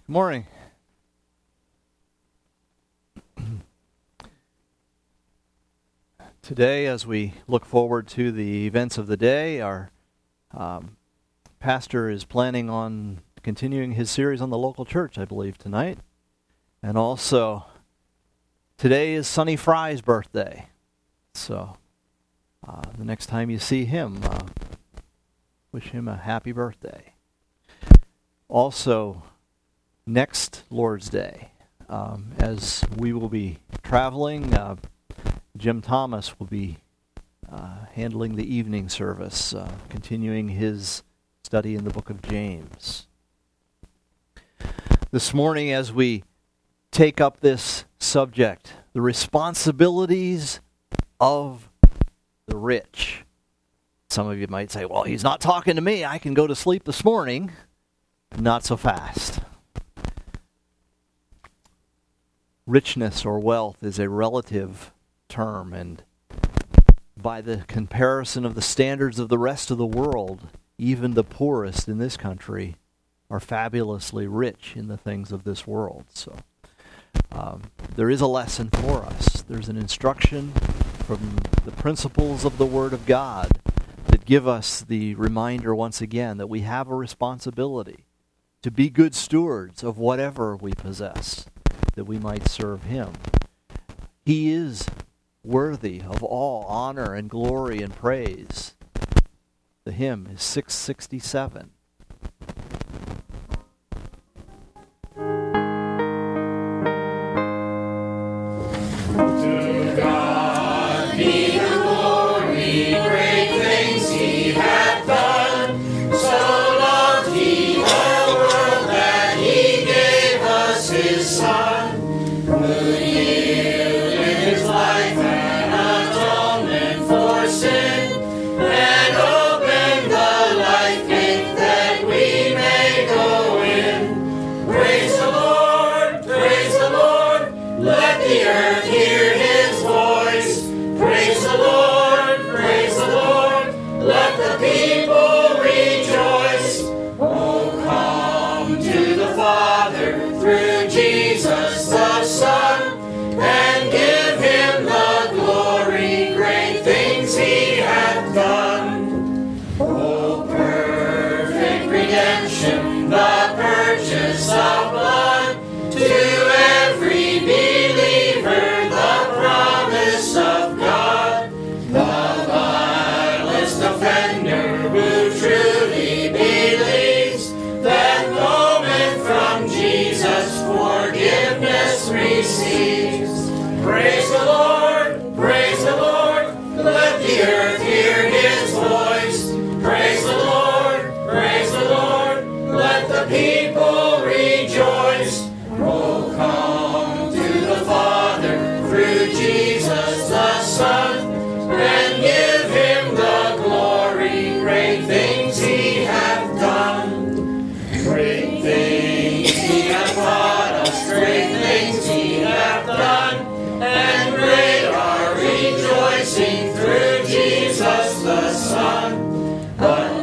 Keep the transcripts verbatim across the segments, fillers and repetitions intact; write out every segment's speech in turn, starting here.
Good morning. Today, as we look forward to the events of the day, our um, pastor is planning on continuing his series on the local church, I believe, tonight. And also, today is Sonny Fry's birthday. So, uh, the next time you see him, uh, wish him a happy birthday. Also, next Lord's Day, um, as we will be traveling, uh, Jim Thomas will be uh, handling the evening service, uh, continuing his study in the book of James. This morning, as we take up this subject, the responsibilities of the rich. Some of you might say, well, he's not talking to me. I can go to sleep this morning. Not so fast. Richness or wealth is a relative term, and by the comparison of the standards of the rest of the world, even the poorest in this country are fabulously rich in the things of this world. So um, there is a lesson for us. There's an instruction from the principles of the Word of God that give us the reminder once again that we have a responsibility to be good stewards of whatever we possess, that we might serve Him. He is worthy of all honor and glory and praise. The hymn is six sixty-seven. To God be the glory, great things He hath done. So loved He the world that He gave us His Son, who yielded His life an atonement for sin, and opened the life gate that we may go in. Praise the Lord, praise the Lord, let the earth hear His voice. Praise the Lord, praise the Lord, let the people rejoice. Oh, come to the Father through Jesus the Son, and give Him the glory, great things He hath done. Oh, perfect redemption, the purchase of blood, to every believer the promise of God. The vilest offender who truly believes that moment from Jesus forgiveness receives. Praise the Lord, praise the Lord, let the earth hear His voice. Praise the Lord, praise the Lord, let the people rejoice. Oh, come to the Father through Jesus the Son, and give Him the glory, great things He hath done. Great things He hath taught us, great things He hath done, and great our rejoicing through Jesus the Son. But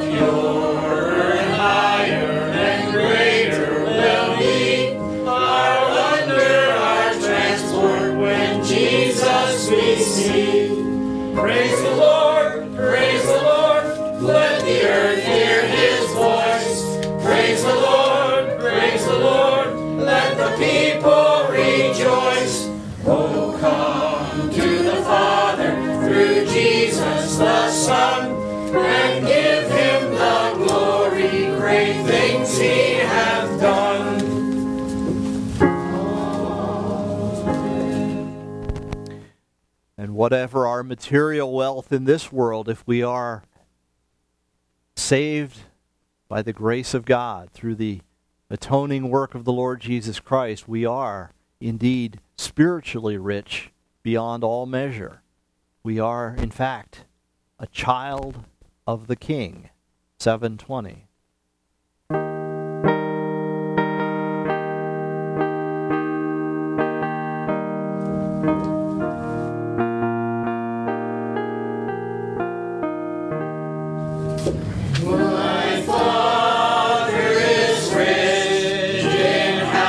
purer and higher and greater will be our wonder, our transport when Jesus we see. Praise the Lord, praise the Lord, let the earth hear His voice. Praise the Lord, praise the Lord, let the people rejoice. Oh, come to the Father through Jesus the Son, and give Him the glory, great things He hath done. And whatever our material wealth in this world, if we are saved by the grace of God through the atoning work of the Lord Jesus Christ, we are indeed spiritually rich beyond all measure. We are, in fact, a child of the King. seven twenty. My Father is rich in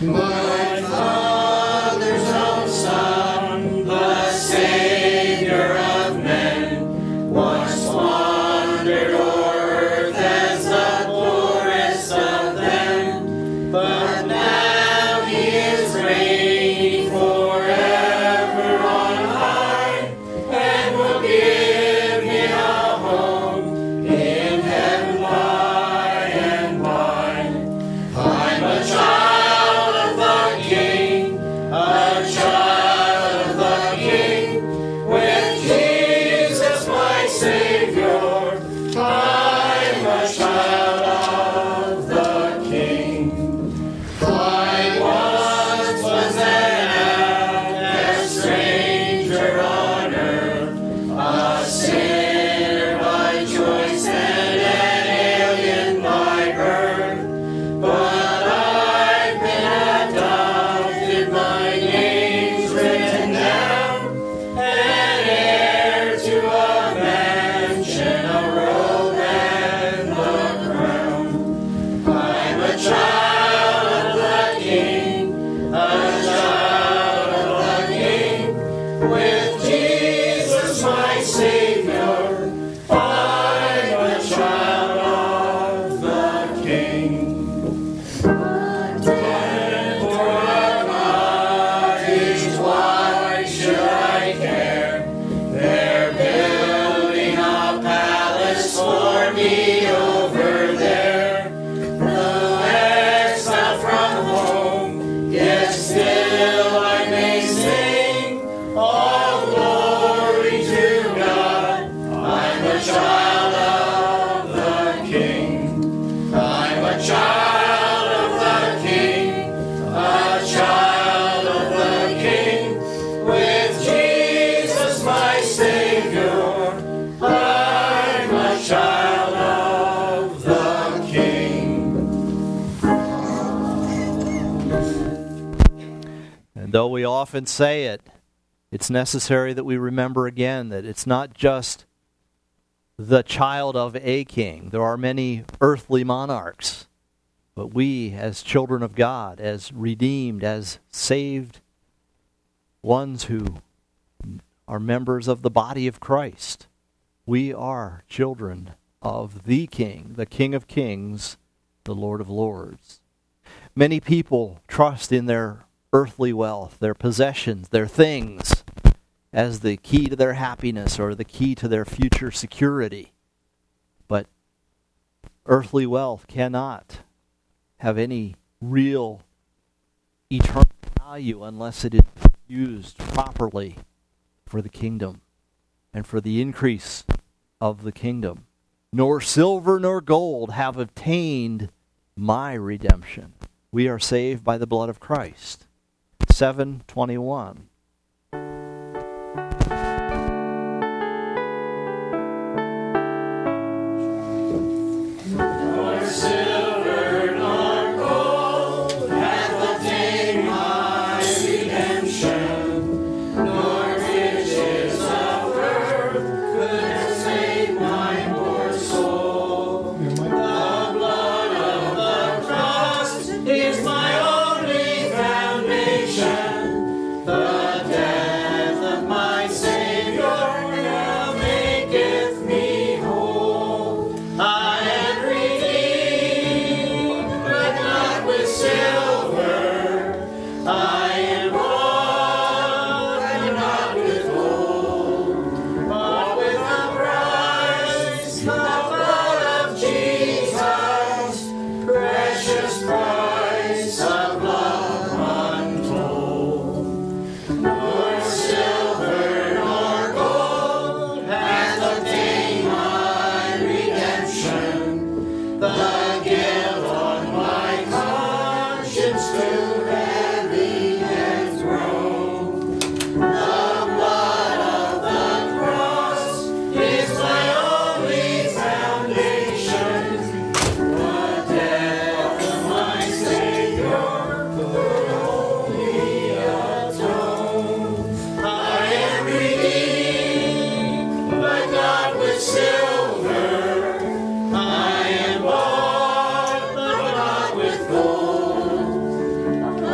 My Father's own Son, the Savior of men, once wandered o'er earth as the poorest of them, but now he is reigning forever on high, and will give me a home in heaven by and by. I'm a child of the King, a child of the King, with Jesus my Savior. I'm a child of the King. I once was an stranger on earth, a sinner by choice and an alien by birth. But I've been adopted, my name's written down, an heir to a mansion, a robe and a crown. I'm a child of the King, a child of the King, with Jesus my Savior. I'm a child of the King. And for a cottage, why should I care? They're building a palace for me over there. Though exiled from home, yet still I may sing all glory to God. I'm a child of the King. I'm a child of the King, a child of the King, with Jesus my Savior. I'm a child of the King. And though we often say it, it's necessary that we remember again that it's not just the child of a king. There are many earthly monarchs. But we, as children of God, as redeemed, as saved ones who are members of the body of Christ, we are children of the King, the King of Kings, the Lord of Lords. Many people trust in their earthly wealth, their possessions, their things, as the key to their happiness or the key to their future security. But earthly wealth cannot have any real eternal value unless it is used properly for the kingdom and for the increase of the kingdom. Nor silver nor gold have obtained my redemption. We are saved by the blood of Christ. seven twenty-one. Nor silver nor gold hath obtained my redemption, nor riches of earth could save my poor soul. The blood of the cross is my only foundation. The death of my Savior now maketh me whole. I am redeemed, but not with silver. I am bought, and not with gold, but with the price, the blood of Jesus, precious price of love untold. Nor silver nor gold hath obtained my redemption. The guilt on my conscience too heavy hath grown. The blood of the cross is my only foundation. The death of my Savior could only atone. I am redeemed, but not with silver. I am bought, but not with gold.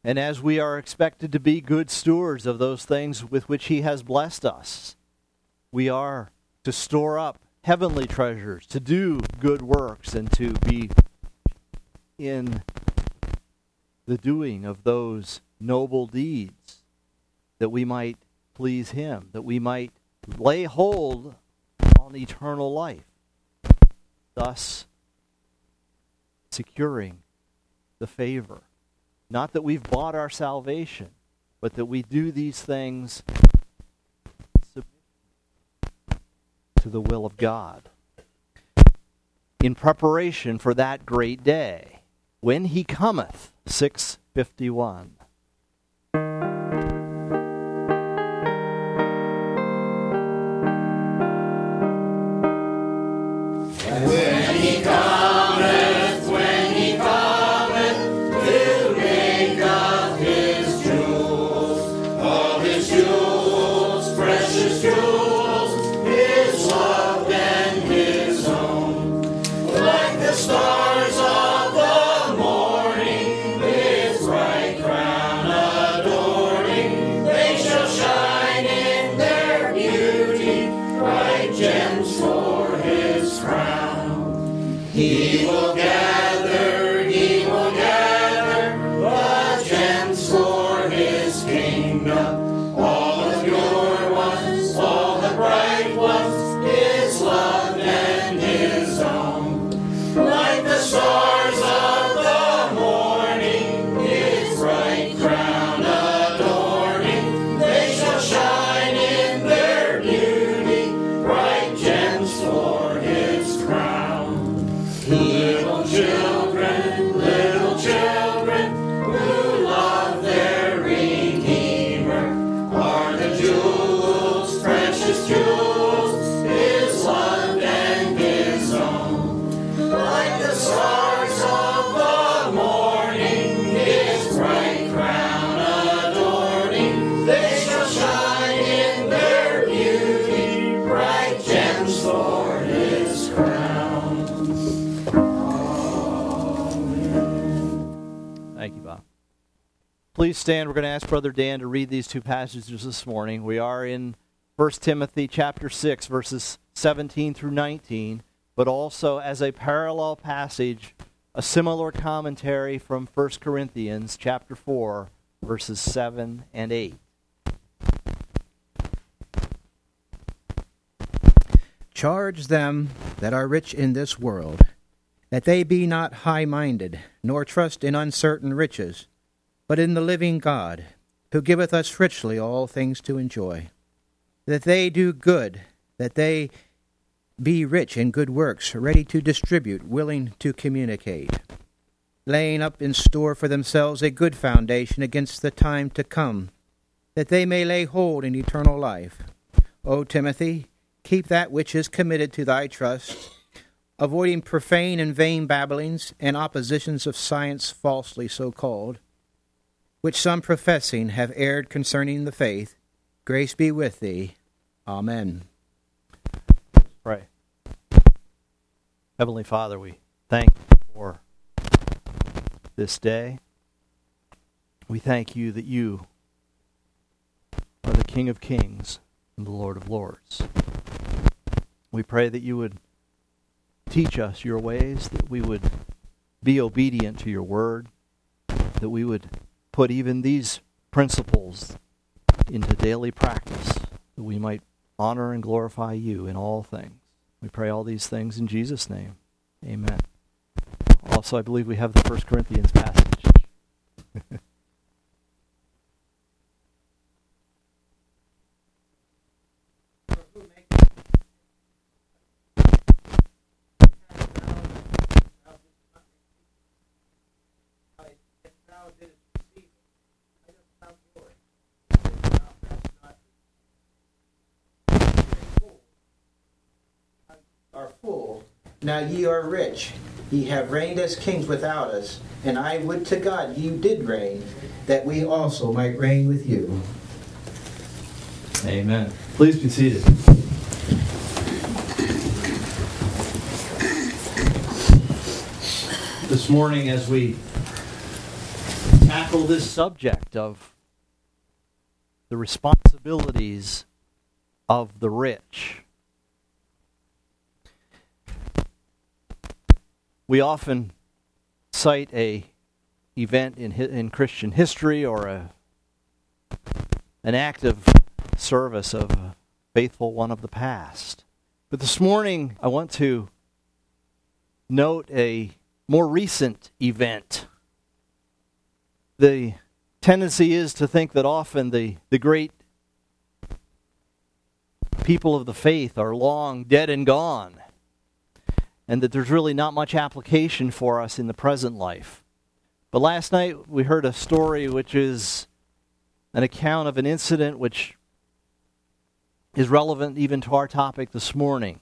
And as we are expected to be good stewards of those things with which he has blessed us, we are to store up heavenly treasures, to do good works, and to be in the doing of those noble deeds, that we might please him, that we might lay hold on eternal life, thus securing the favor. Not that we've bought our salvation, but that we do these things to the will of God, in preparation for that great day, when he cometh. six fifty-one. When he cometh, when he cometh, to make of his jewels, all his jewels, precious jewels, his love and his own. Like the stars of the morning, with bright crown adorning, they shall shine in their beauty, bright gems for his crown. He will gather, he will gather the gems for his kingdom. All the pure ones, all the bright ones, his love and his own. Like the stars of the morning, his bright crown adorning, they shall shine in their beauty, bright gems for his crown. Little children, little children, who love their Redeemer, are the jewels, precious jewels, his love and his own. Like the stars of the morning, his bright crown adorning, they shall shine in their beauty, bright gems for his crown. Thank you, Bob. Please stand. We're going to ask Brother Dan to read these two passages this morning. We are in First Timothy chapter six, verses seventeen through nineteen, but also as a parallel passage, a similar commentary from First Corinthians chapter four, verses seven and eight. Charge them that are rich in this world, that they be not high-minded, nor trust in uncertain riches, but in the living God, who giveth us richly all things to enjoy. That they do good, that they be rich in good works, ready to distribute, willing to communicate, laying up in store for themselves a good foundation against the time to come, that they may lay hold in eternal life. O Timothy, keep that which is committed to thy trust, avoiding profane and vain babblings and oppositions of science falsely so called, which some professing have erred concerning the faith. Grace be with thee. Amen. Pray. Heavenly Father, we thank you for this day. We thank you that you are the King of Kings and the Lord of Lords. We pray that you would teach us your ways, that we would be obedient to your word, that we would put even these principles into daily practice, that we might honor and glorify you in all things. We pray all these things in Jesus' name. Amen. Also, I believe we have the First Corinthians passage. Are full. Now ye are rich. Ye have reigned as kings without us, and I would to God ye did reign, that we also might reign with you. Amen. Please be seated. This morning, as we tackle this subject of the responsibilities of the rich. We often cite a event in in Christian history or a an act of service of a faithful one of the past. But this morning I want to note a more recent event. The tendency is to think that often the, the great people of the faith are long dead and gone, and that there's really not much application for us in the present life. But last night we heard a story which is an account of an incident which is relevant even to our topic this morning.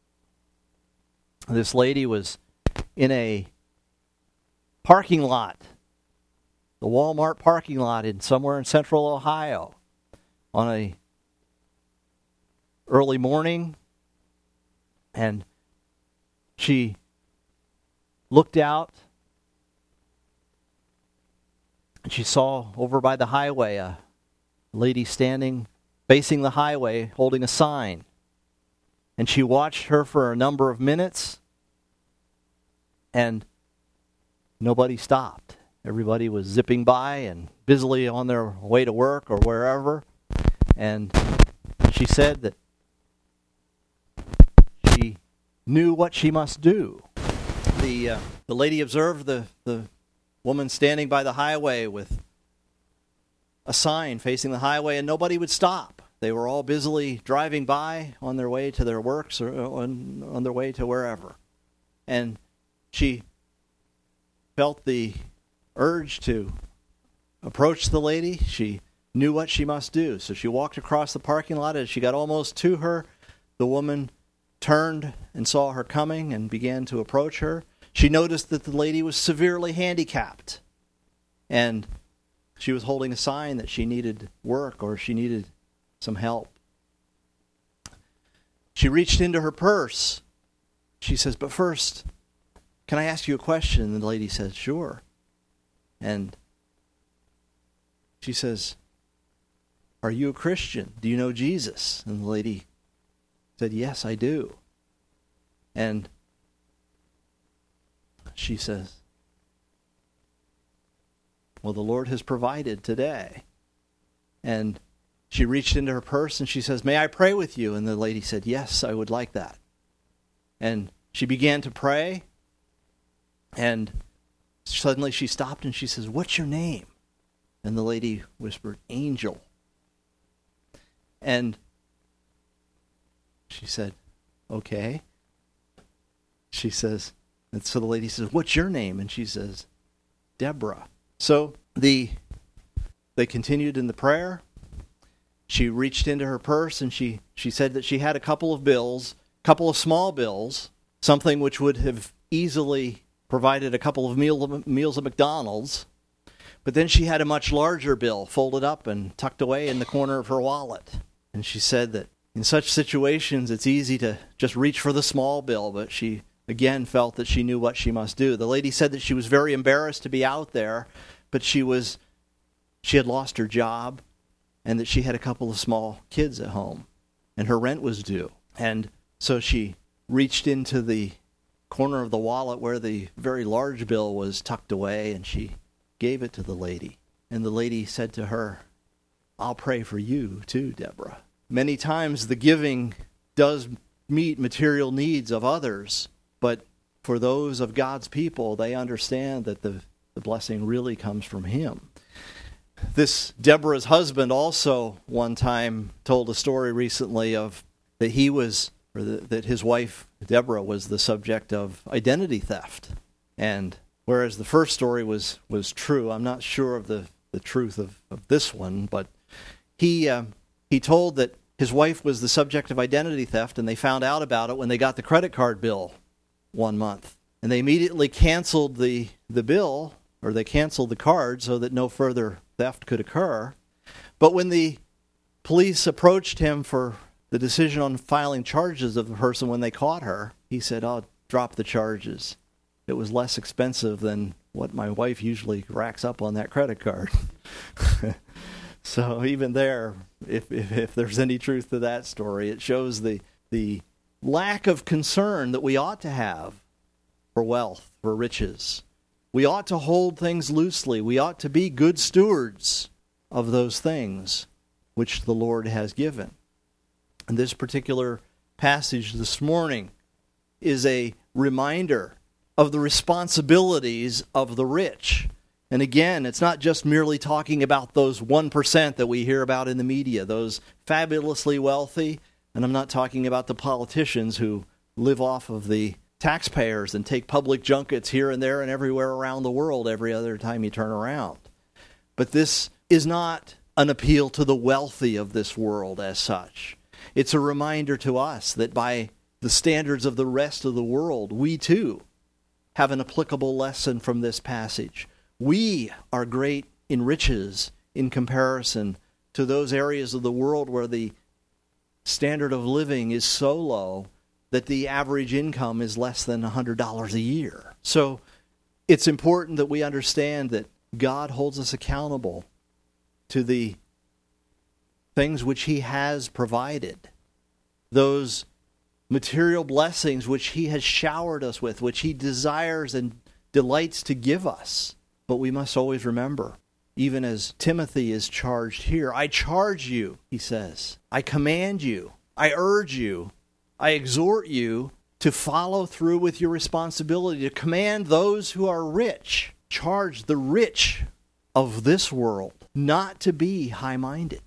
This lady was in a parking lot, the Walmart parking lot in somewhere in central Ohio, on a early morning, and she looked out and she saw over by the highway a lady standing facing the highway holding a sign. And she watched her for a number of minutes, and nobody stopped. Everybody was zipping by and busily on their way to work or wherever. And she said that she knew what she must do. The uh, the lady observed the, the woman standing by the highway with a sign facing the highway, and nobody would stop. They were all busily driving by on their way to their works or on, on their way to wherever. And she felt the urge to approach the lady. She knew what she must do. So she walked across the parking lot. As she got almost to her, the woman turned and saw her coming and began to approach her. She noticed that the lady was severely handicapped, and she was holding a sign that she needed work or she needed some help. She reached into her purse. She says, "But first, can I ask you a question?" And the lady says, "Sure." And she says, "Are you a Christian? Do you know Jesus?" And the lady said, "Yes, I do." And she says, "Well, the Lord has provided today." And she reached into her purse and she says, "May I pray with you?" And the lady said, "Yes, I would like that." And she began to pray, and suddenly she stopped and she says, "What's your name?" And the lady whispered, "Angel." And she said, "Okay." She says, and so the lady says, "What's your name?" And she says, "Deborah." So the they continued in the prayer. She reached into her purse and she, she said that she had a couple of bills, a couple of small bills, something which would have easily provided a couple of meal, meals at McDonald's. But then she had a much larger bill folded up and tucked away in the corner of her wallet. And she said that in such situations it's easy to just reach for the small bill, but she again felt that she knew what she must do. The lady said that she was very embarrassed to be out there, but she was she had lost her job, and that she had a couple of small kids at home, and her rent was due. And so she reached into the corner of the wallet where the very large bill was tucked away, and she gave it to the lady. And the lady said to her, "I'll pray for you too, Deborah." Many times the giving does meet material needs of others, but for those of God's people, they understand that the, the blessing really comes from Him. This Deborah's husband also one time told a story recently of that he was, or the, that his wife Deborah was the subject of identity theft. And whereas the first story was, was true, I'm not sure of the, the truth of, of this one, but he uh, he told that his wife was the subject of identity theft, and they found out about it when they got the credit card bill one month. And they immediately canceled the, the bill, or they canceled the card so that no further theft could occur. But when the police approached him for the decision on filing charges of the person when they caught her, he said, "I'll drop the charges." it was less expensive than what my wife usually racks up on that credit card. So even there, if, if if there's any truth to that story, it shows the the lack of concern that we ought to have for wealth, for riches. We ought to hold things loosely. We ought to be good stewards of those things which the Lord has given. And this particular passage this morning is a reminder of the responsibilities of the rich. And again, it's not just merely talking about those one percent that we hear about in the media, those fabulously wealthy, and I'm not talking about the politicians who live off of the taxpayers and take public junkets here and there and everywhere around the world every other time you turn around. But this is not an appeal to the wealthy of this world as such. It's a reminder to us that by the standards of the rest of the world, we too have an applicable lesson from this passage. We are great in riches in comparison to those areas of the world where the standard of living is so low that the average income is less than one hundred dollars a year. So it's important that we understand that God holds us accountable to the things which He has provided, those material blessings which He has showered us with, which He desires and delights to give us. But we must always remember, even as Timothy is charged here, I charge you, he says, I command you, I urge you, I exhort you to follow through with your responsibility, to command those who are rich, charge the rich of this world not to be high-minded,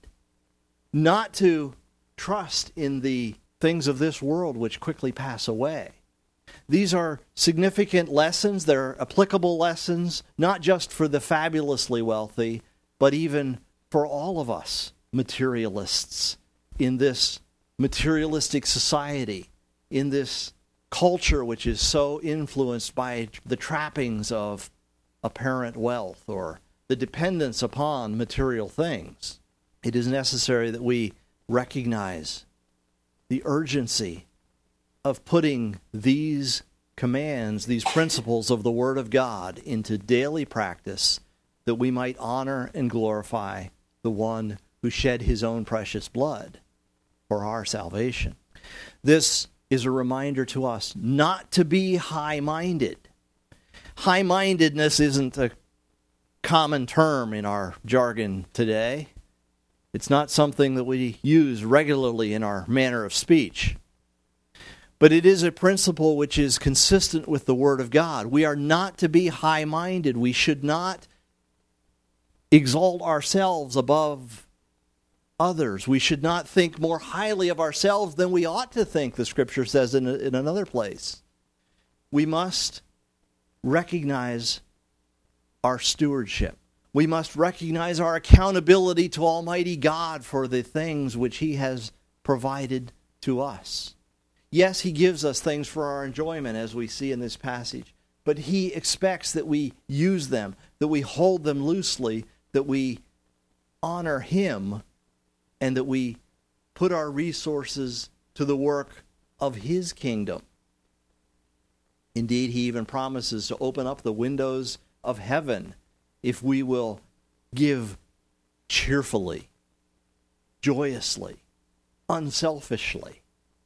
not to trust in the things of this world which quickly pass away. These are significant lessons. They're applicable lessons, not just for the fabulously wealthy, but even for all of us materialists in this materialistic society, in this culture which is so influenced by the trappings of apparent wealth or the dependence upon material things. It is necessary that we recognize the urgency of putting these commands, these principles of the Word of God into daily practice, that we might honor and glorify the one who shed His own precious blood for our salvation. This is a reminder to us not to be high-minded. High-mindedness isn't a common term in our jargon today. It's not something that we use regularly in our manner of speech. But it is a principle which is consistent with the Word of God. We are not to be high-minded. We should not exalt ourselves above others. We should not think more highly of ourselves than we ought to think, the Scripture says in, in another place. We must recognize our stewardship. We must recognize our accountability to Almighty God for the things which He has provided to us. Yes, He gives us things for our enjoyment, as we see in this passage, but He expects that we use them, that we hold them loosely, that we honor Him, and that we put our resources to the work of His kingdom. Indeed, He even promises to open up the windows of heaven if we will give cheerfully, joyously, unselfishly,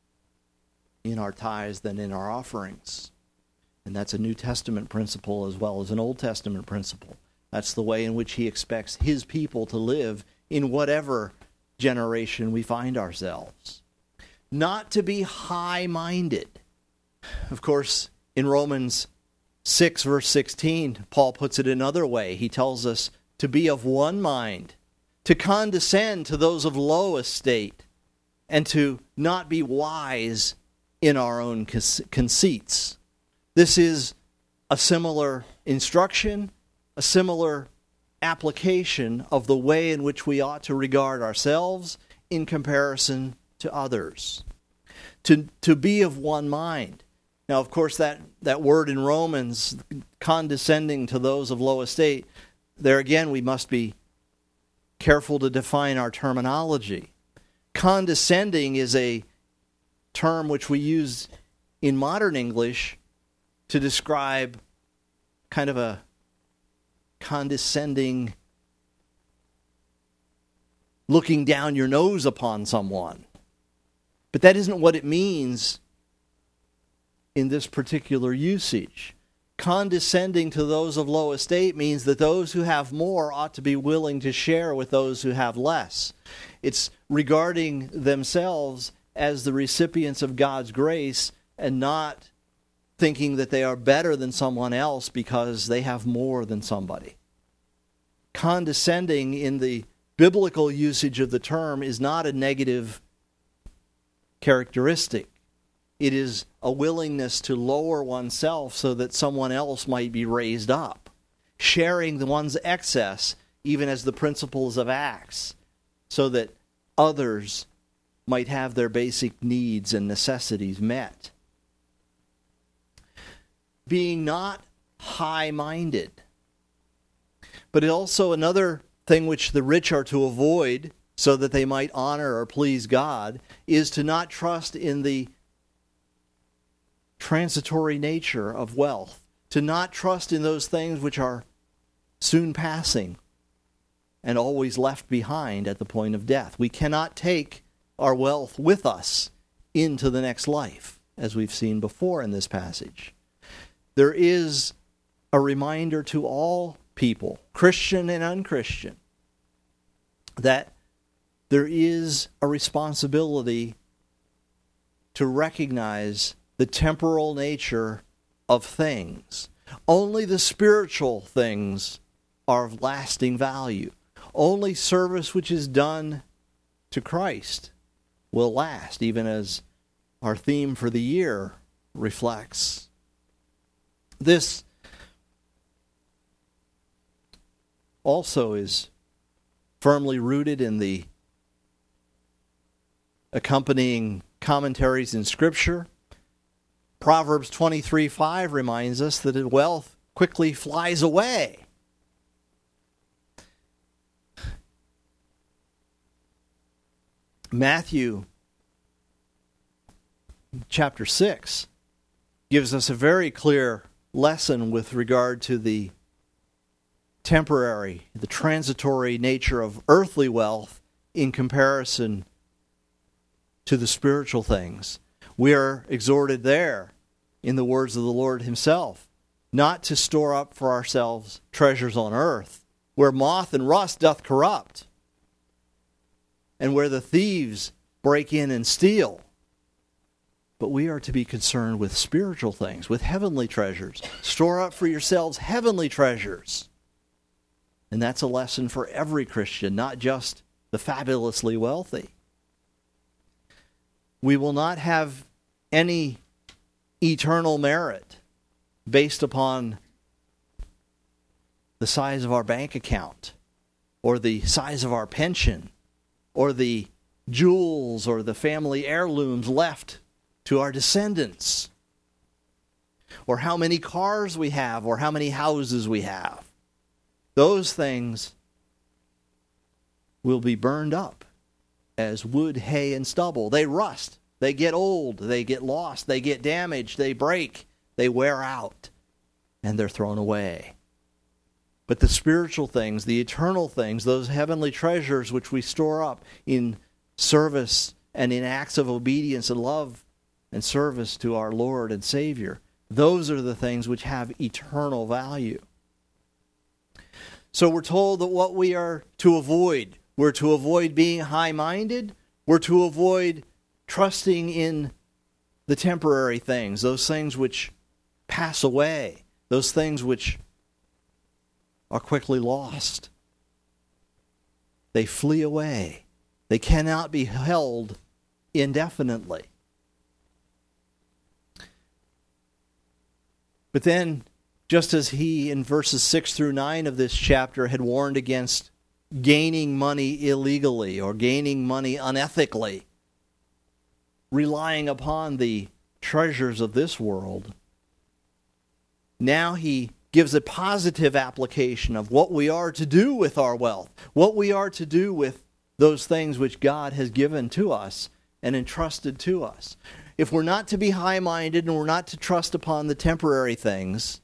in our tithes than in our offerings. And that's a New Testament principle as well as an Old Testament principle. That's the way in which He expects His people to live in whatever generation we find ourselves. Not to be high-minded. Of course, in Romans six, verse sixteen, Paul puts it another way. He tells us to be of one mind, to condescend to those of low estate, and to not be wise in our own conceits. This is a similar instruction, a similar application of the way in which we ought to regard ourselves in comparison to others. To, to be of one mind. Now, of course, that, that word in Romans, condescending to those of low estate, there again we must be careful to define our terminology. Condescending is a term which we use in modern English to describe kind of a condescending, looking down your nose upon someone. But that isn't what it means in this particular usage. Condescending to those of low estate means that those who have more ought to be willing to share with those who have less. It's regarding themselves as the recipients of God's grace and not thinking that they are better than someone else because they have more than somebody. Condescending in the biblical usage of the term is not a negative characteristic. It is a willingness to lower oneself so that someone else might be raised up. Sharing the one's excess, even as the principles of Acts, so that others might have their basic needs and necessities met. Being not high-minded. But also another thing which the rich are to avoid so that they might honor or please God is to not trust in the transitory nature of wealth, to not trust in those things which are soon passing and always left behind at the point of death. We cannot take our wealth with us into the next life, as we've seen before in this passage. There is a reminder to all people, Christian and unchristian, that there is a responsibility to recognize the temporal nature of things. Only the spiritual things are of lasting value. Only service which is done to Christ will last, even as our theme for the year reflects. This also is firmly rooted in the accompanying commentaries in Scripture. Proverbs twenty-three five reminds us that wealth quickly flies away. Matthew chapter six gives us a very clear lesson with regard to the temporary, the transitory nature of earthly wealth in comparison to the spiritual things. We are exhorted there, in the words of the Lord himself, not to store up for ourselves treasures on earth, where moth and rust doth corrupt, and where the thieves break in and steal. But we are to be concerned with spiritual things, with heavenly treasures. Store up for yourselves heavenly treasures. And that's a lesson for every Christian, not just the fabulously wealthy. We will not have any eternal merit based upon the size of our bank account, or the size of our pension, or the jewels or the family heirlooms left to our descendants, or how many cars we have, or how many houses we have. Those things will be burned up as wood, hay, and stubble. They rust. They get old. They get lost. They get damaged. They break. They wear out. And they're thrown away. But the spiritual things, the eternal things, those heavenly treasures which we store up in service and in acts of obedience and love and service to our Lord and Savior, those are the things which have eternal value. So we're told that what we are to avoid, we're to avoid being high-minded, we're to avoid trusting in the temporary things, those things which pass away, those things which are quickly lost. They flee away. They cannot be held indefinitely. But then, just as he in verses six through nine of this chapter had warned against gaining money illegally or gaining money unethically, relying upon the treasures of this world, now he gives a positive application of what we are to do with our wealth, what we are to do with those things which God has given to us and entrusted to us. if we're not to be high-minded and we're not to trust upon the temporary things,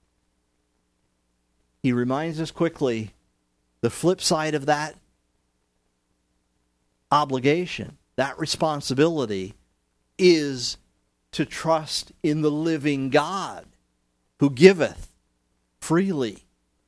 he reminds us quickly the flip side of that obligation, that responsibility, is to trust in the living God who giveth freely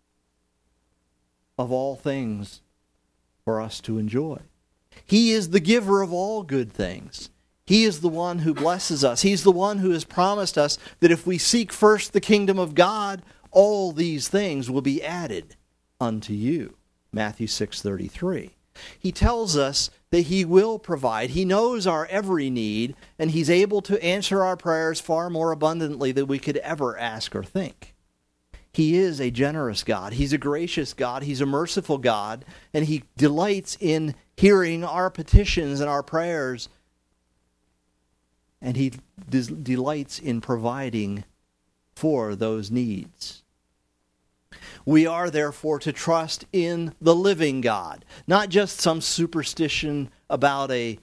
of all things for us to enjoy. He is the giver of all good things. He is the one who blesses us. He's the one who has promised us that if we seek first the kingdom of God, all these things will be added unto you. Matthew six thirty-three. He tells us that he will provide. He knows our every need, and he's able to answer our prayers far more abundantly than we could ever ask or think. He is a generous God. He's a gracious God. He's a merciful God, and he delights in hearing our petitions and our prayers, and he des- delights in providing for those needs. We are therefore to trust in the living God, not just some superstition about a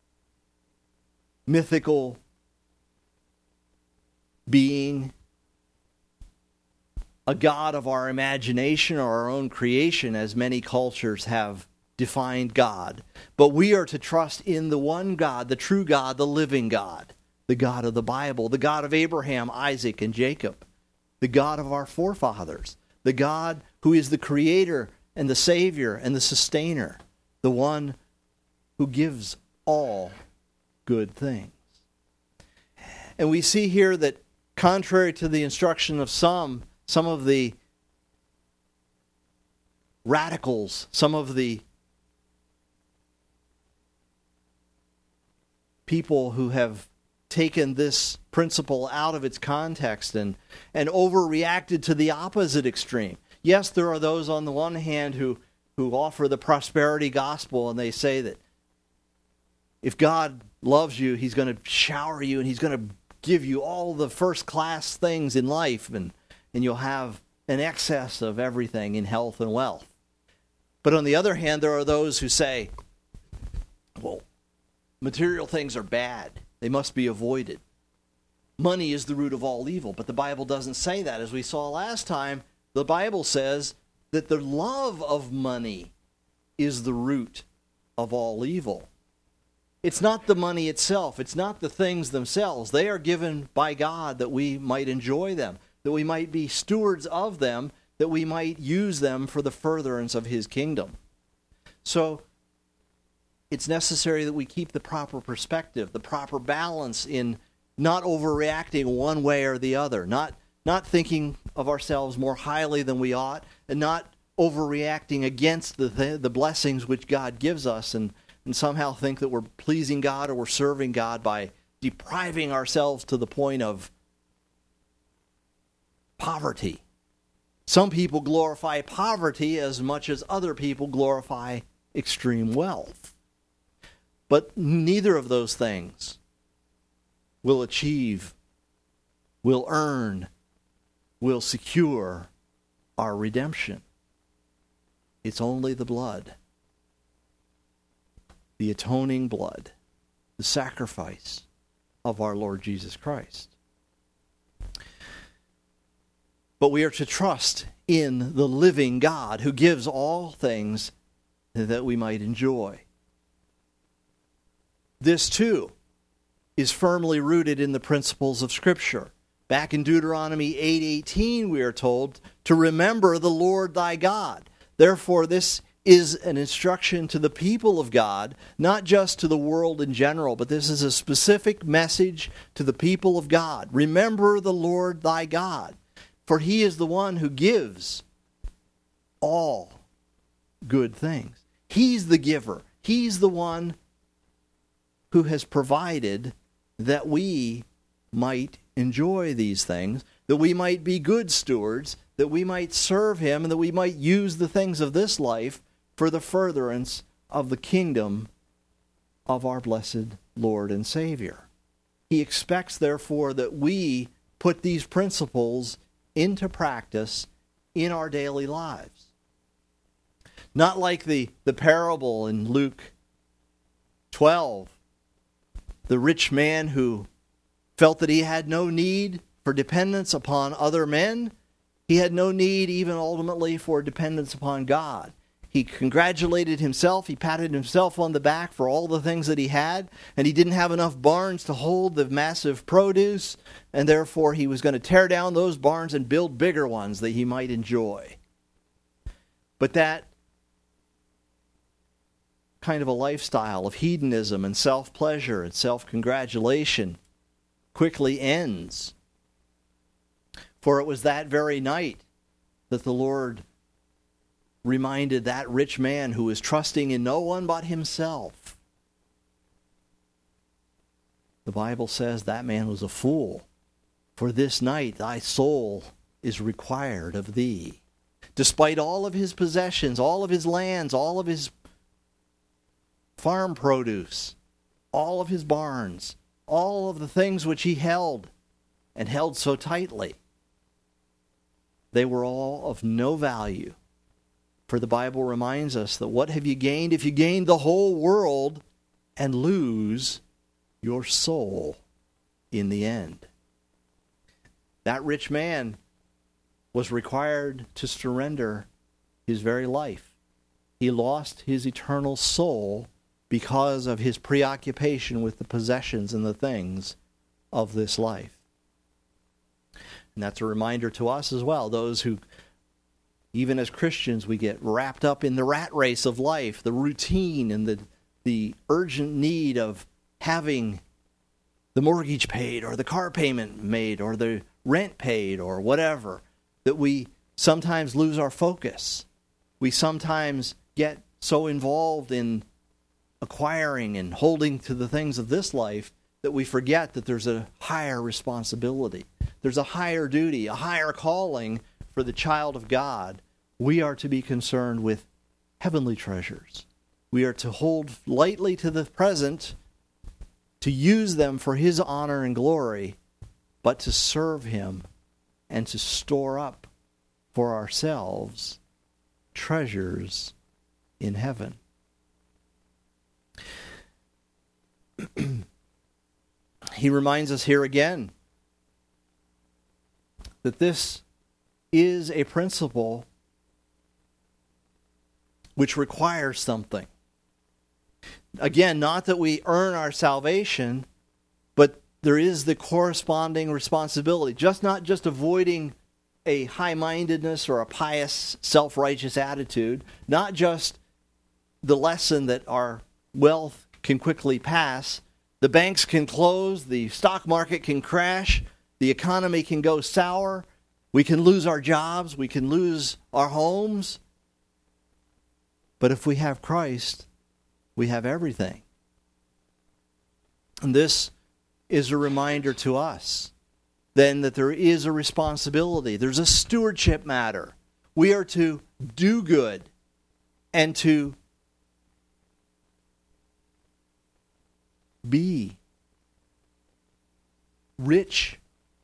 mythical being, a God of our imagination or our own creation, as many cultures have defined God. But we are to trust in the one God, the true God, the living God, the God of the Bible, the God of Abraham, Isaac, and Jacob, the God of our forefathers, the God who is the creator and the savior and the sustainer, the one who gives all good things. And we see here that contrary to the instruction of some, some of the radicals, some of the people who have taken this principle out of its context and, and overreacted to the opposite extreme. Yes, there are those on the one hand who, who offer the prosperity gospel, and they say that if God loves you, he's going to shower you and he's going to give you all the first-class things in life, and, and you'll have an excess of everything in health and wealth. But on the other hand, there are those who say, well, material things are bad. They must be avoided. Money is the root of all evil, but the Bible doesn't say that. As we saw last time, the Bible says that the love of money is the root of all evil. It's not the money itself. It's not the things themselves. They are given by God that we might enjoy them, that we might be stewards of them, that we might use them for the furtherance of his kingdom. So it's necessary that we keep the proper perspective, the proper balance in not overreacting one way or the other, not not thinking of ourselves more highly than we ought, and not overreacting against the th- the blessings which God gives us, and, and somehow think that we're pleasing God or we're serving God by depriving ourselves to the point of poverty. Some people glorify poverty as much as other people glorify extreme wealth. But neither of those things will achieve, will earn, will secure our redemption. It's only the blood, the atoning blood, the sacrifice of our Lord Jesus Christ. But we are to trust in the living God who gives all things that we might enjoy. This, too, is firmly rooted in the principles of Scripture. Back in Deuteronomy eight eighteen, we are told to remember the Lord thy God. Therefore, this is an instruction to the people of God, not just to the world in general, but this is a specific message to the people of God. Remember the Lord thy God, for he is the one who gives all good things. He's the giver. He's the one who has provided that we might enjoy these things, that we might be good stewards, that we might serve him, and that we might use the things of this life for the furtherance of the kingdom of our blessed Lord and Savior. He expects, therefore, that we put these principles into practice in our daily lives. Not like the, the parable in Luke twelve, the rich man who felt that he had no need for dependence upon other men. He had no need even ultimately for dependence upon God. He congratulated himself. He patted himself on the back for all the things that he had, and he didn't have enough barns to hold the massive produce, and therefore he was going to tear down those barns and build bigger ones that he might enjoy. But that kind of a lifestyle of hedonism and self-pleasure and self-congratulation quickly ends. For it was that very night that the Lord reminded that rich man who was trusting in no one but himself. The Bible says that man was a fool. For this night thy soul is required of thee. Despite all of his possessions, all of his lands, all of his farm produce, all of his barns, all of the things which he held and held so tightly, they were all of no value. For the Bible reminds us that what have you gained if you gain the whole world and lose your soul in the end? That rich man was required to surrender his very life. He lost his eternal soul because of his preoccupation with the possessions and the things of this life. And that's a reminder to us as well, those who, even as Christians, we get wrapped up in the rat race of life, the routine and the, the urgent need of having the mortgage paid or the car payment made or the rent paid or whatever, that we sometimes lose our focus. We sometimes get so involved in acquiring and holding to the things of this life that we forget that there's a higher responsibility. There's a higher duty, a higher calling for the child of God. We are to be concerned with heavenly treasures. We are to hold lightly to the present, to use them for his honor and glory, but to serve him and to store up for ourselves treasures in heaven. He reminds us here again that this is a principle which requires something. Again, not that we earn our salvation, but there is the corresponding responsibility. Just not just avoiding a high-mindedness or a pious, self-righteous attitude, not just the lesson that our wealth can quickly pass. The banks can close, the stock market can crash, the economy can go sour, we can lose our jobs, we can lose our homes. But if we have Christ, we have everything. And this is a reminder to us, then, that there is a responsibility. There's a stewardship matter. We are to do good and to be rich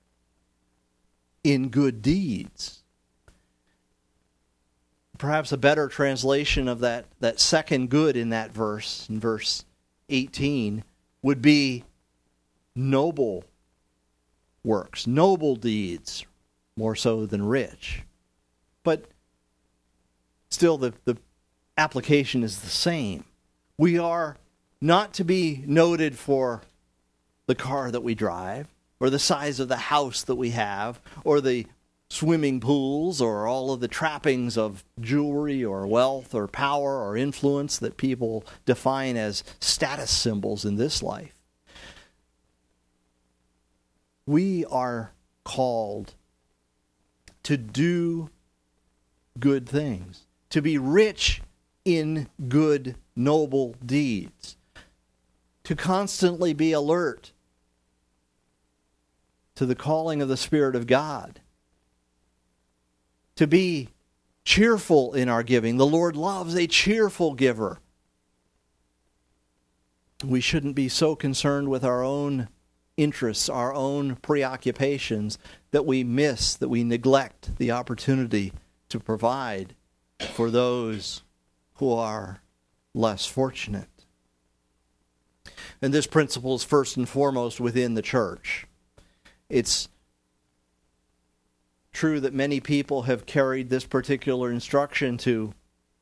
in good deeds. Perhaps a better translation of that, that second good in that verse, in verse eighteen, would be noble works, noble deeds, more so than rich. But still, the, the application is the same. We are not to be noted for the car that we drive, or the size of the house that we have, or the swimming pools, or all of the trappings of jewelry or wealth or power or influence that people define as status symbols in this life. We are called to do good things, to be rich in good, noble deeds, to constantly be alert to the calling of the Spirit of God, to be cheerful in our giving. The Lord loves a cheerful giver. We shouldn't be so concerned with our own interests, our own preoccupations, that we miss, that we neglect the opportunity to provide for those who are less fortunate. And this principle is first and foremost within the church. It's true that many people have carried this particular instruction to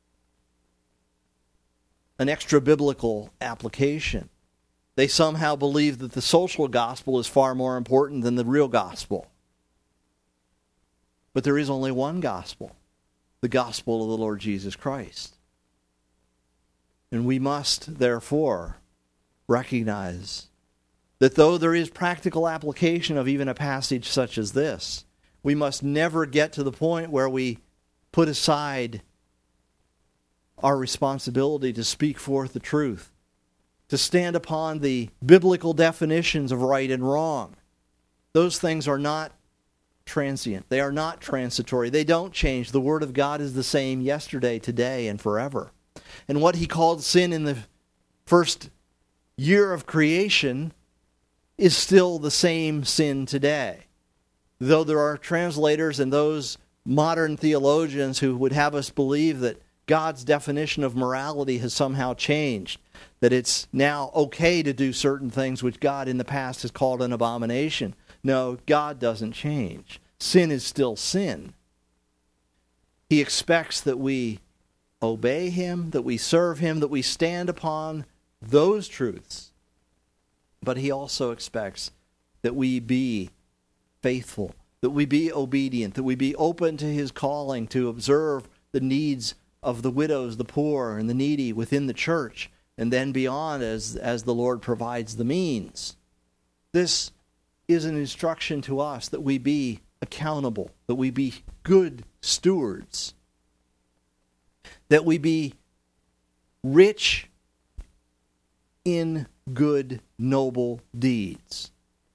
an extra-biblical application. They somehow believe that the social gospel is far more important than the real gospel. But there is only one gospel, the gospel of the Lord Jesus Christ. And we must, therefore, recognize that though there is practical application of even a passage such as this, we must never get to the point where we put aside our responsibility to speak forth the truth, to stand upon the biblical definitions of right and wrong. Those things are not transient. They are not transitory. They don't change. The Word of God is the same yesterday, today, and forever. And what he called sin in the first year of creation is still the same sin today. Though there are translators and those modern theologians who would have us believe that God's definition of morality has somehow changed, that it's now okay to do certain things which God in the past has called an abomination. No, God doesn't change. Sin is still sin. He expects that we obey Him, that we serve Him, that we stand upon those truths. But He also expects that we be faithful, that we be obedient, that we be open to His calling to observe the needs of the widows, the poor, and the needy within the church, and then beyond as, as the Lord provides the means. This is an instruction to us that we be accountable, that we be good stewards, that we be rich in good, noble deeds.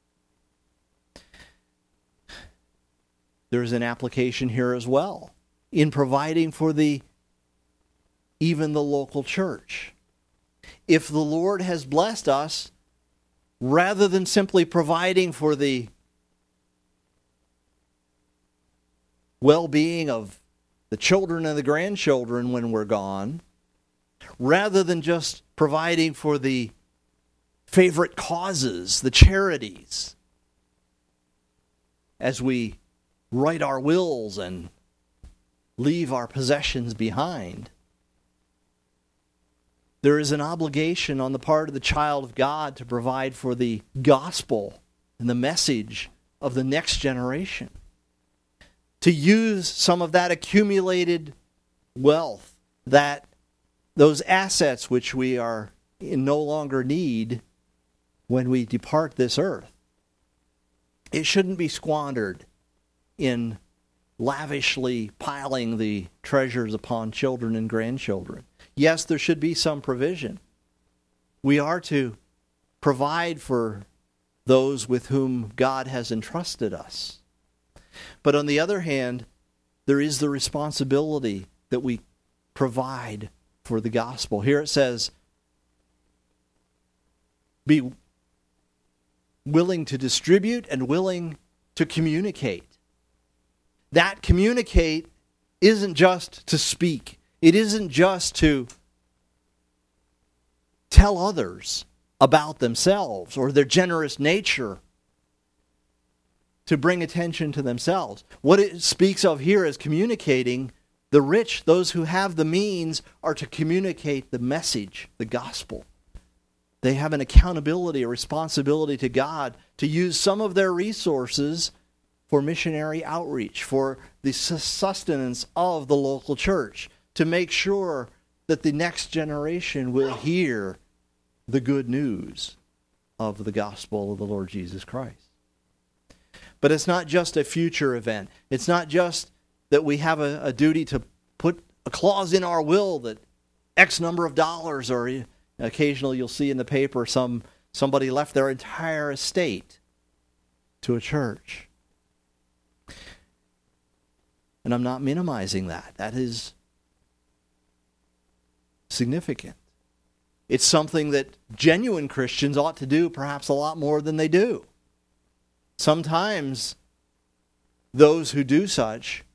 There's an application here as well in providing for the even the local church. If the Lord has blessed us, rather than simply providing for the well-being of the children and the grandchildren when we're gone, rather than just providing for the favorite causes, the charities, as we write our wills and leave our possessions behind, there is an obligation on the part of the child of God to provide for the gospel and the message of the next generation. To use some of that accumulated wealth, that those assets which we are in no longer need when we depart this earth. It shouldn't be squandered in lavishly piling the treasures upon children and grandchildren. Yes, there should be some provision. We are to provide for those with whom God has entrusted us. But on the other hand, there is the responsibility that we provide for the gospel. Here it says, be willing to distribute and willing to communicate. That communicate isn't just to speak. It isn't just to tell others about themselves or their generous nature, to bring attention to themselves. What it speaks of here is communicating. The rich, those who have the means, are to communicate the message, the gospel. They have an accountability, a responsibility to God to use some of their resources for missionary outreach, for the sustenance of the local church, to make sure that the next generation will hear the good news of the gospel of the Lord Jesus Christ. But it's not just a future event. It's not just that we have a, a duty to put a clause in our will that X number of dollars, or occasionally you'll see in the paper some somebody left their entire estate to a church. And I'm not minimizing that. That is significant. It's something that genuine Christians ought to do perhaps a lot more than they do. Sometimes those who do such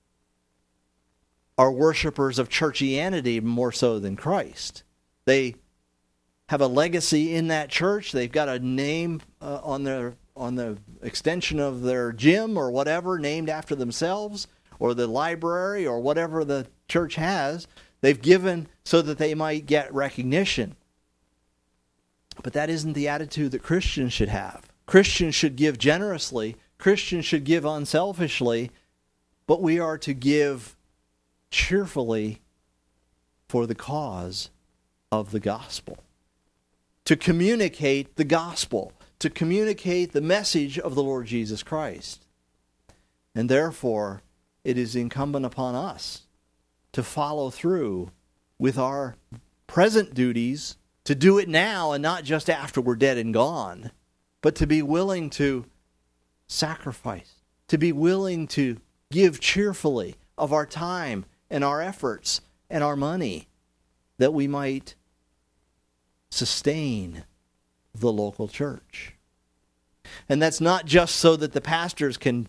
are worshipers of churchianity more so than Christ. They have a legacy in that church. They've got a name uh, on their on the extension of their gym or whatever, named after themselves, or the library or whatever the church has. They've given so that they might get recognition. But that isn't the attitude that Christians should have. Christians should give generously. Christians should give unselfishly. But we are to give cheerfully for the cause of the gospel. To communicate the gospel. To communicate the message of the Lord Jesus Christ. And therefore, it is incumbent upon us to follow through with our present duties, to do it now and not just after we're dead and gone, but to be willing to sacrifice, to be willing to give cheerfully of our time and our efforts and our money, that we might sustain the local church. And that's not just so that the pastors can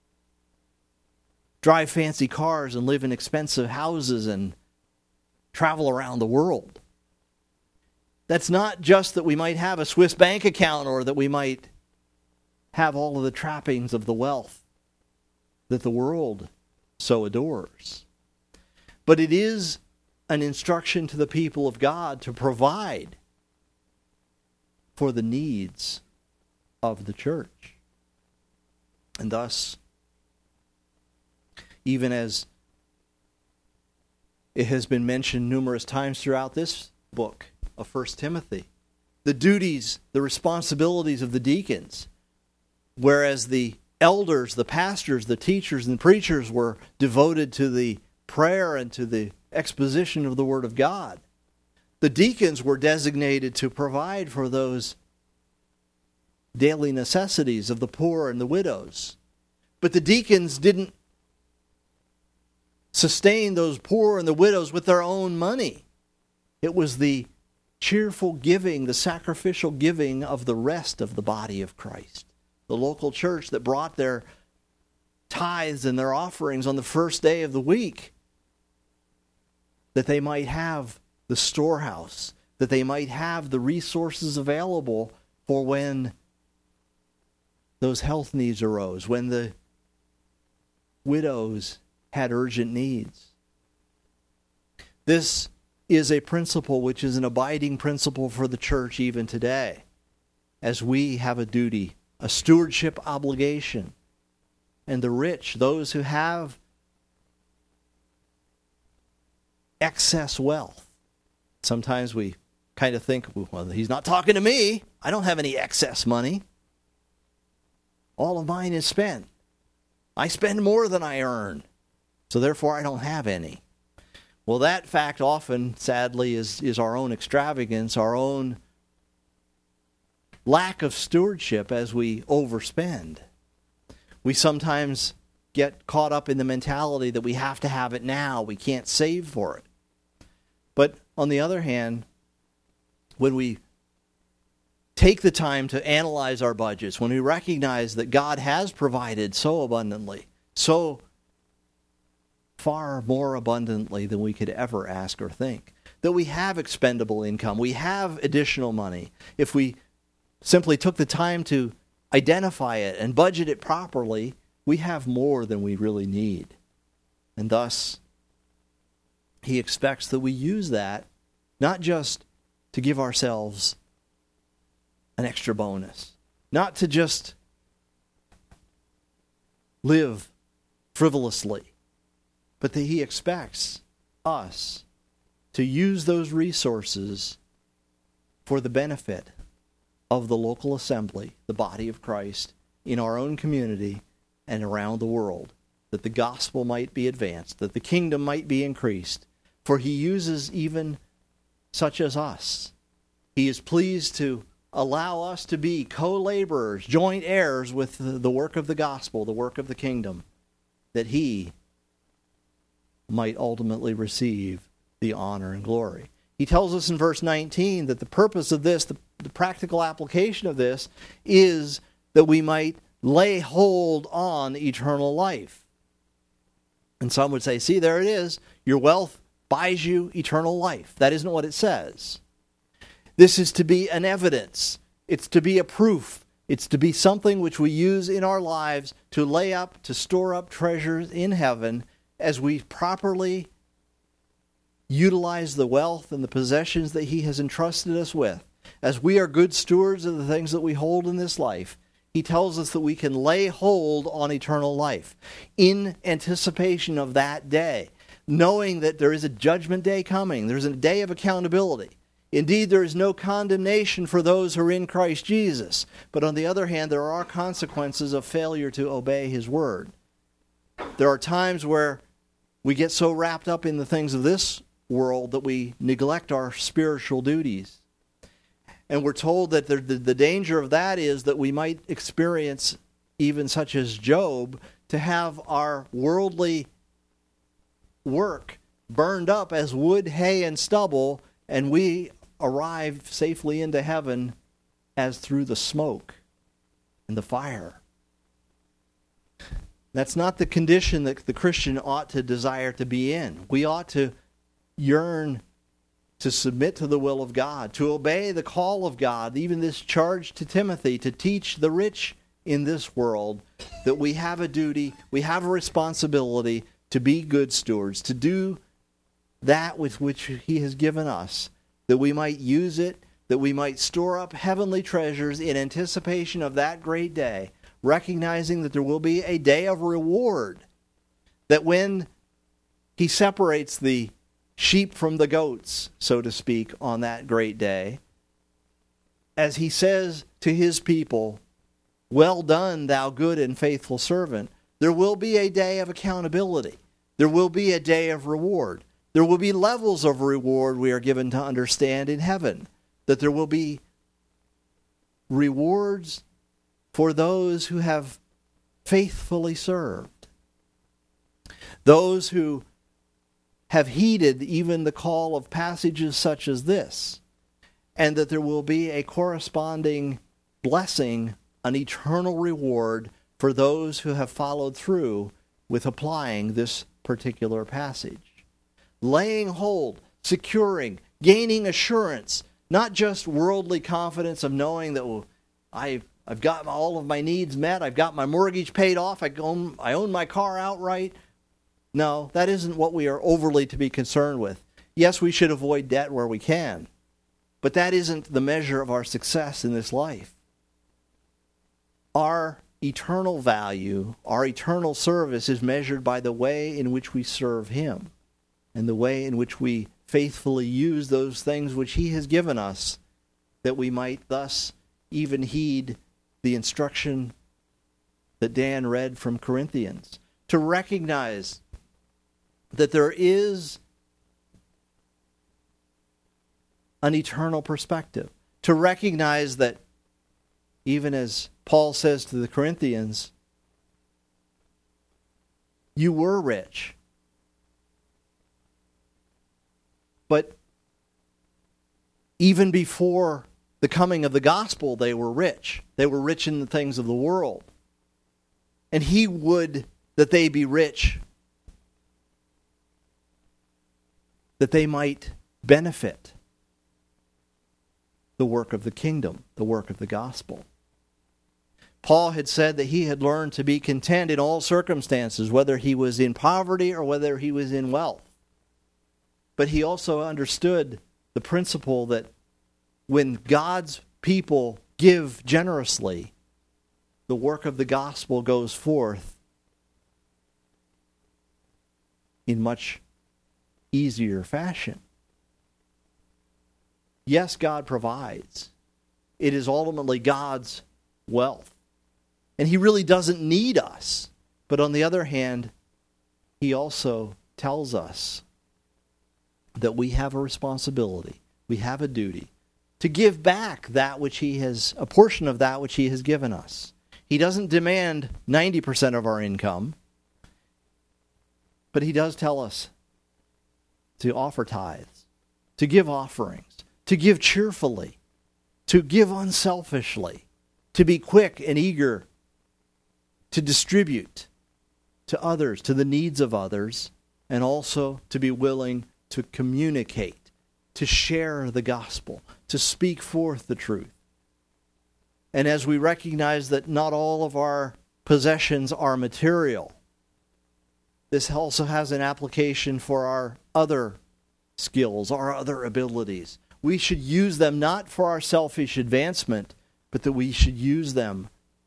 drive fancy cars and live in expensive houses and travel around the world. That's not just that we might have a Swiss bank account or that we might have all of the trappings of the wealth that the world so adores. But it is an instruction to the people of God to provide for the needs of the church. And thus, even as it has been mentioned numerous times throughout this book of First Timothy, the duties, the responsibilities of the deacons, whereas the elders, the pastors, the teachers, and the preachers were devoted to the prayer and to the exposition of the Word of God, the deacons were designated to provide for those daily necessities of the poor and the widows. But the deacons didn't sustain those poor and the widows with their own money. It was the cheerful giving, the sacrificial giving of the rest of the body of Christ. The local church that brought their tithes and their offerings on the first day of the week, that they might have the storehouse, that they might have the resources available for when those health needs arose, when the widows had urgent needs. This is a principle which is an abiding principle for the church even today, as we have a duty, a stewardship obligation. And the rich, those who have excess wealth. Sometimes we kind of think, well, he's not talking to me. I don't have any excess money. All of mine is spent. I spend more than I earn, so therefore I don't have any. Well, that fact often, sadly, is, is our own extravagance, our own lack of stewardship as we overspend. We sometimes get caught up in the mentality that we have to have it now. We can't save for it. But on the other hand, when we take the time to analyze our budgets, when we recognize that God has provided so abundantly, so far more abundantly than we could ever ask or think, that we have expendable income, we have additional money. If we simply took the time to identify it and budget it properly, we have more than we really need. And thus, he expects that we use that not just to give ourselves an extra bonus, not to just live frivolously, but that he expects us to use those resources for the benefit of the local assembly, the body of Christ, in our own community and around the world, that the gospel might be advanced, that the kingdom might be increased. For he uses even such as us. He is pleased to allow us to be co-laborers, joint heirs with the work of the gospel, the work of the kingdom, that he might ultimately receive the honor and glory. He tells us in verse nineteen that the purpose of this, the, the practical application of this, is that we might lay hold on eternal life. And some would say, see, there it is. Your wealth buys you eternal life. That isn't what it says. This is to be an evidence. It's to be a proof It's to be something which we use in our lives to lay up, to store up treasures in heaven as we properly utilize the wealth and the possessions that He has entrusted us with. As we are good stewards of the things that we hold in this life, He tells us that we can lay hold on eternal life in anticipation of that day, knowing that there is a judgment day coming. There's a day of accountability. Indeed, there is no condemnation for those who are in Christ Jesus. But on the other hand, there are consequences of failure to obey His word. There are times where we get so wrapped up in the things of this world that we neglect our spiritual duties. And we're told that the, the, the danger of that is that we might experience, even such as Job, to have our worldly work burned up as wood, hay, and stubble, and we arrive safely into heaven as through the smoke and the fire. That's not the condition that the Christian ought to desire to be in. We ought to yearn to submit to the will of God, to obey the call of God, even this charge to Timothy, to teach the rich in this world that we have a duty, we have a responsibility to be good stewards, to do that with which He has given us, that we might use it, that we might store up heavenly treasures in anticipation of that great day, recognizing that there will be a day of reward, that when He separates the sheep from the goats, so to speak, on that great day, as He says to His people, "Well done, thou good and faithful servant," there will be a day of accountability. There will be a day of reward. There will be levels of reward we are given to understand in heaven, that there will be rewards for those who have faithfully served, those who have heeded even the call of passages such as this, and that there will be a corresponding blessing, an eternal reward for those who have followed through with applying this particular passage. Laying hold, securing, gaining assurance, not just worldly confidence of knowing that well, I've, I've got all of my needs met, I've got my mortgage paid off, I own, I own my car outright. No, that isn't what we are overly to be concerned with. Yes, we should avoid debt where we can, but that isn't the measure of our success in this life. Our eternal value, our eternal service is measured by the way in which we serve Him and the way in which we faithfully use those things which He has given us, that we might thus even heed the instruction that Dan read from Corinthians, to recognize that there is an eternal perspective, to recognize that even as Paul says to the Corinthians, you were rich, but even before the coming of the gospel, they were rich. They were rich in the things of the world. And He would that they be rich, that they might benefit the work of the kingdom, the work of the gospel. Paul had said that he had learned to be content in all circumstances, whether he was in poverty or whether he was in wealth. But he also understood the principle that when God's people give generously, the work of the gospel goes forth in much easier fashion. Yes, God provides. It is ultimately God's wealth. And He really doesn't need us. But on the other hand, He also tells us that we have a responsibility, we have a duty to give back that which He has, a portion of that which He has given us. He doesn't demand ninety percent of our income, but He does tell us to offer tithes, to give offerings, to give cheerfully, to give unselfishly, to be quick and eager to distribute to others, to the needs of others, and also to be willing to communicate, to share the gospel, to speak forth the truth. And as we recognize that not all of our possessions are material, this also has an application for our other skills, our other abilities. We should use them not for our selfish advancement, but that we should use them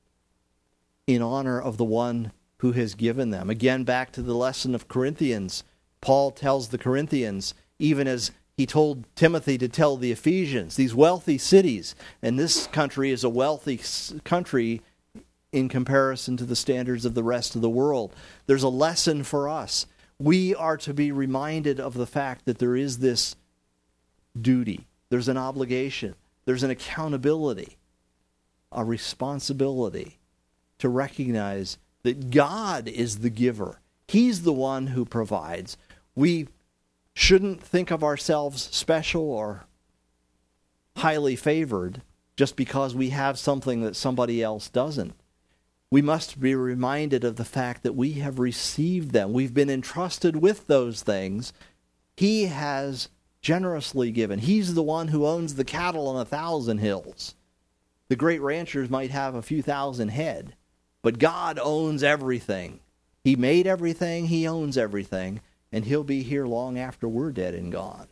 in honor of the one who has given them. Again, back to the lesson of Corinthians, Paul tells the Corinthians, even as he told Timothy to tell the Ephesians, these wealthy cities, and this country is a wealthy country in comparison to the standards of the rest of the world. There's a lesson for us. We are to be reminded of the fact that there is this duty, there's an obligation, there's an accountability, a responsibility to recognize that God is the giver. He's the one who provides. We shouldn't think of ourselves special or highly favored just because we have something that somebody else doesn't. We must be reminded of the fact that we have received them. We've been entrusted with those things. He has generously given. He's the one who owns the cattle on a thousand hills. The great ranchers might have a few thousand head, but God owns everything. He made everything. He owns everything. And he'll be here long after we're dead and gone.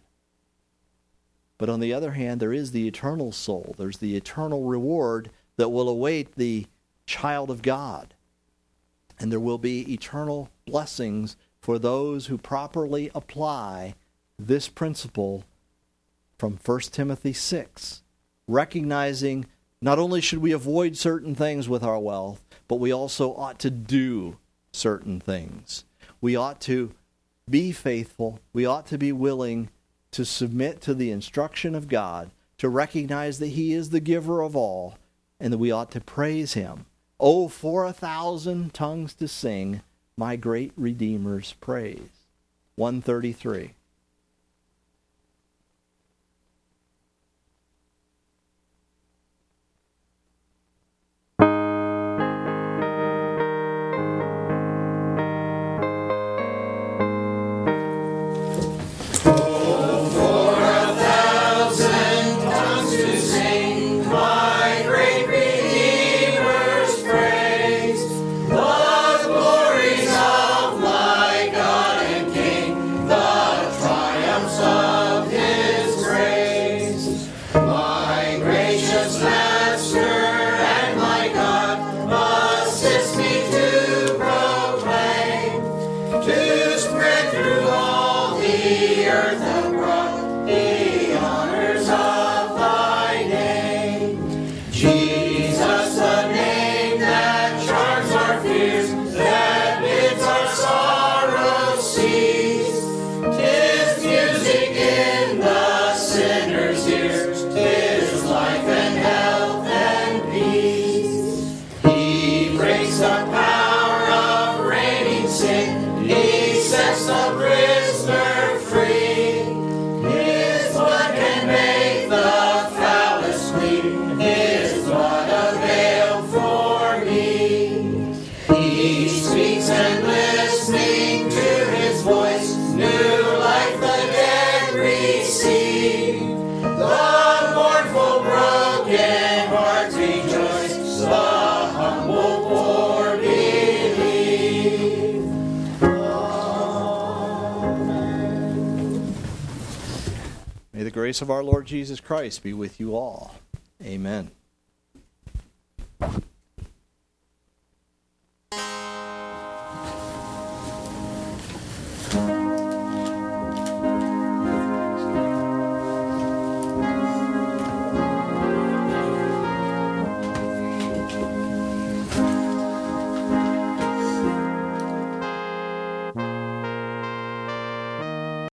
But on the other hand, there is the eternal soul. There's the eternal reward that will await the child of God. And there will be eternal blessings for those who properly apply this principle from First Timothy six. Recognizing not only should we avoid certain things with our wealth, but we also ought to do certain things. We ought to be faithful. We ought to be willing to submit to the instruction of God, to recognize that He is the giver of all, and that we ought to praise Him. Oh, for a thousand tongues to sing my great Redeemer's praise. one thirty-three. May the grace of our Lord Jesus Christ be with you all. Amen.